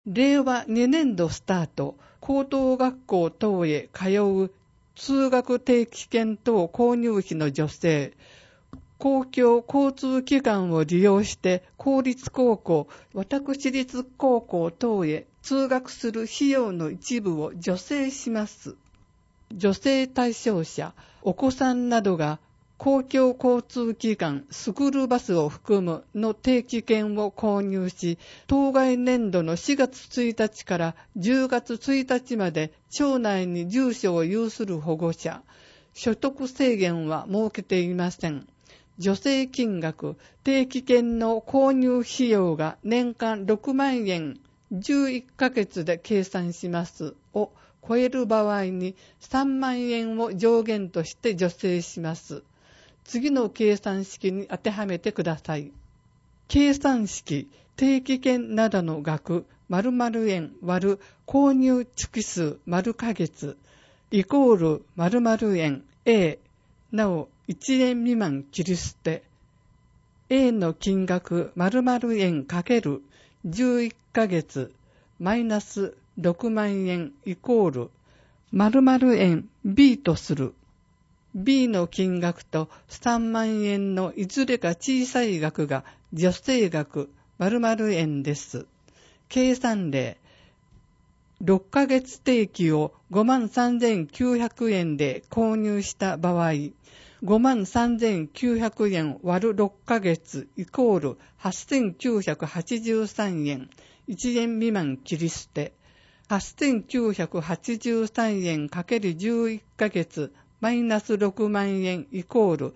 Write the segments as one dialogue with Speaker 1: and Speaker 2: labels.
Speaker 1: 令和2年度スタート、高等学校等へ通う通学定期券等購入費の助成、公共交通機関を利用して公立高校、私立高校等へ通学する費用の一部を助成します。助成対象者、お子さんなどが公共交通機関、スクールバスを含むの定期券を購入し、当該年度の4月1日から10月1日まで町内に住所を有する保護者、所得制限は設けていません。助成金額、定期券の購入費用が年間6万円、11ヶ月で計算しますを超える場合に3万円を上限として助成します。次の計算式に当てはめてください。計算式、定期券などの額、〇〇円割る購入月数〇ヶ月、イコール〇〇円 A、なお1年未満切り捨て、A の金額〇〇円かける11ヶ月、マイナス6万円イコール〇〇円 B とする。B の金額と3万円のいずれか小さい額が助成額〇〇円です。計算例。6ヶ月定期を53,900円で購入した場合、53,900円割る6ヶ月イコール8,983円。1円未満切り捨て。8,983円かける11ヶ月マイナス6万円イコール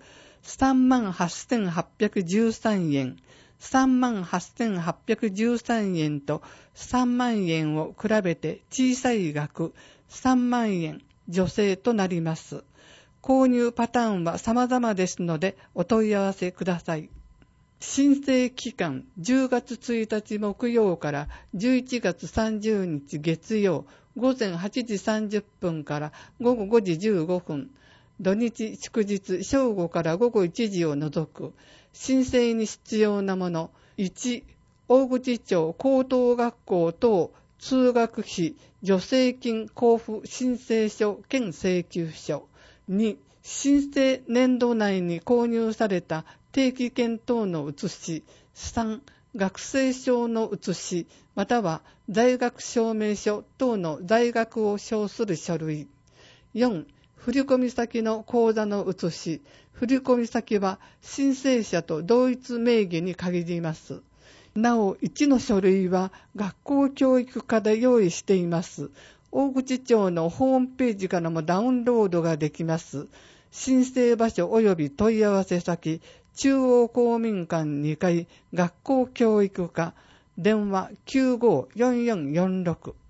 Speaker 1: 38,813 円。38,813 円と3万円を比べて小さい額3万円助成となります。購入パターンは様々ですのでお問い合わせください。申請期間10月1日木曜から11月30日月曜午前8時30分から午後5時15分、土日祝日正午から午後1時を除く。申請に必要なもの。1、大口町高等学校等通学費助成金交付申請書兼請求書。2、申請年度内に購入された定期券等の写し。3、学生証の写し、または在学証明書等の在学を証する書類。4、振込先の口座の写し。振込先は申請者と同一名義に限ります。なお、1の書類は学校教育課で用意しています。大口町のホームページからもダウンロードができます。申請場所及び問い合わせ先、中央公民館2階学校教育課、電話954446